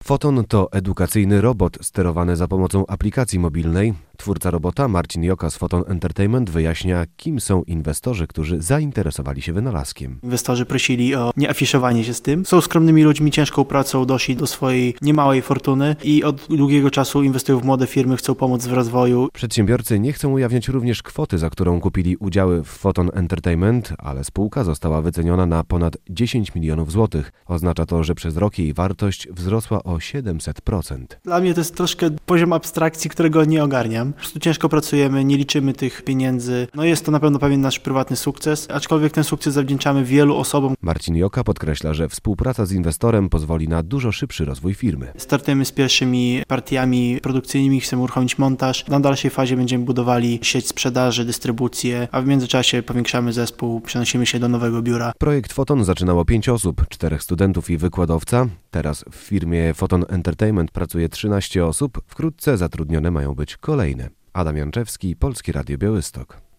Foton to edukacyjny robot sterowany za pomocą aplikacji mobilnej. Twórca robota Marcin Joka z Foton Entertainment wyjaśnia, kim są inwestorzy, którzy zainteresowali się wynalazkiem. Inwestorzy prosili o nieafiszowanie się z tym. Są skromnymi ludźmi, ciężką pracą doszli do swojej niemałej fortuny i od długiego czasu inwestują w młode firmy, chcą pomóc w rozwoju. Przedsiębiorcy nie chcą ujawniać również kwoty, za którą kupili udziały w Foton Entertainment, ale spółka została wyceniona na ponad 10 milionów złotych. Oznacza to, że przez rok jej wartość wzrosła o 700%. Dla mnie to jest troszkę poziom abstrakcji, którego nie ogarniam. Po prostu ciężko pracujemy, nie liczymy tych pieniędzy. Jest to na pewno pewien nasz prywatny sukces, aczkolwiek ten sukces zawdzięczamy wielu osobom. Marcin Joka podkreśla, że współpraca z inwestorem pozwoli na dużo szybszy rozwój firmy. Startujemy z pierwszymi partiami produkcyjnymi, chcemy uruchomić montaż. Na dalszej fazie będziemy budowali sieć sprzedaży, dystrybucję, a w międzyczasie powiększamy zespół, przenosimy się do nowego biura. Projekt Foton zaczynało 5 osób, 4 studentów i wykładowca. Teraz w firmie Foton Entertainment pracuje 13 osób, wkrótce zatrudnione mają być kolejne. Adam Janczewski, Polskie Radio Białystok.